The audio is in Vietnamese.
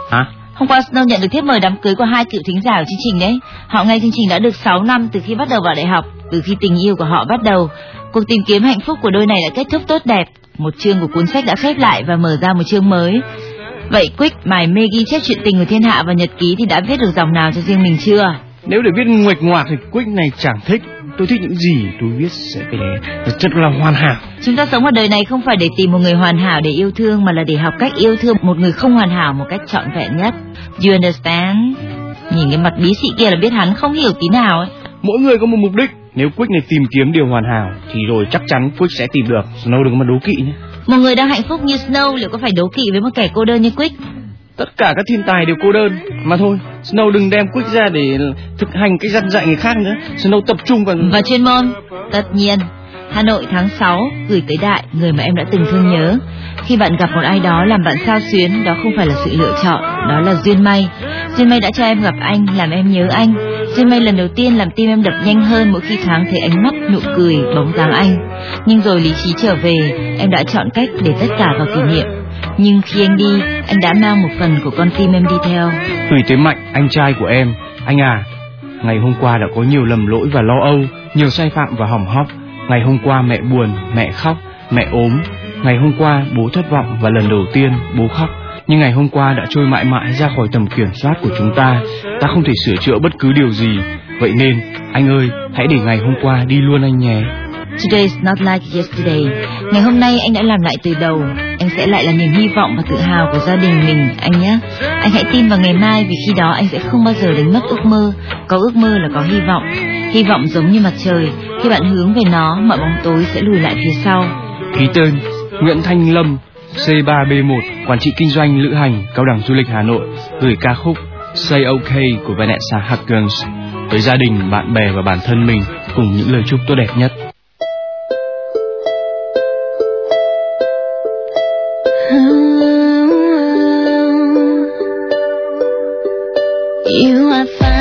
Hả? Hôm qua Snow nhận được thiếp mời đám cưới của 2 cựu thính giả ở chương trình đấy. Họ nghe chương trình đã được 6 năm từ khi bắt đầu vào đại học, từ khi tình yêu của họ bắt đầu. Cuộc tìm kiếm hạnh phúc của đôi này đã kết thúc tốt đẹp. Một chương của cuốn sách đã khép lại và mở ra một chương mới. Vậy Quick, mải mê ghi chép chuyện tình của thiên hạ và nhật ký thì đã viết được dòng nào cho riêng mình chưa? Nếu để viết nguệch ngoạc thì Quick này chẳng thích. Tôi thích những gì tôi viết sẽ phải rất là hoàn hảo. Chúng ta sống ở đời này không phải để tìm một người hoàn hảo để yêu thương, mà là để học cách yêu thương một người không hoàn hảo một cách trọn vẹn nhất. You understand? Nhìn cái mặt bí xị kia là biết hắn không hiểu tí nào ấy. Mỗi người có một mục đích. Nếu Quick này tìm kiếm điều hoàn hảo thì rồi chắc chắn Quick sẽ tìm được. Snow đừng có mà đố kỵ nhé. Một người đang hạnh phúc như Snow liệu có phải đố kỵ với một kẻ cô đơn như Quick? Tất cả các thiên tài đều cô đơn. Mà thôi, Snow đừng đem Quick ra để thực hành cách dặn dạy người khác nữa. Snow tập trung vào chuyên môn. Tất nhiên. Hà Nội tháng 6 gửi tới Đại, người mà em đã từng thương nhớ. Khi bạn gặp một ai đó làm bạn xao xuyến, đó không phải là sự lựa chọn, đó là duyên may. Duyên may đã cho em gặp anh, làm em nhớ anh. Duyên may lần đầu tiên làm tim em đập nhanh hơn mỗi khi thoáng thấy ánh mắt, nụ cười, bóng dáng anh. Nhưng rồi lý trí trở về, em đã chọn cách để tất cả vào kỷ niệm. Nhưng khi anh đi, anh đã mang một phần của con tim em đi theo. Gửi tới Mạnh, anh trai của em. Anh à, ngày hôm qua đã có nhiều lầm lỗi và lo âu, nhiều sai phạm và hỏng hóc. Ngày hôm qua mẹ buồn, mẹ khóc, mẹ ốm. Ngày hôm qua bố thất vọng và lần đầu tiên bố khóc. Nhưng ngày hôm qua đã trôi mãi mãi ra khỏi tầm kiểm soát của chúng ta. Ta không thể sửa chữa bất cứ điều gì. Vậy nên, anh ơi, hãy để ngày hôm qua đi luôn anh nhé. Today is not like yesterday. Ngày hôm nay anh đã làm lại từ đầu. Anh sẽ lại là niềm hy vọng và tự hào của gia đình mình, anh nhé. Anh hãy tin vào ngày mai, vì khi đó anh sẽ không bao giờ đánh mất ước mơ. Có ước mơ là có hy vọng. Hy vọng giống như mặt trời, khi bạn hướng về nó, mọi bóng tối sẽ lùi lại phía sau. Ký tên Nguyễn Thanh Lâm, C3B1, quản trị kinh doanh lữ hành, Cao đẳng Du lịch Hà Nội, gửi ca khúc Say OK của Vanessa Hudgens tới gia đình, bạn bè và bản thân mình, cùng những lời chúc tốt đẹp nhất. You are fine.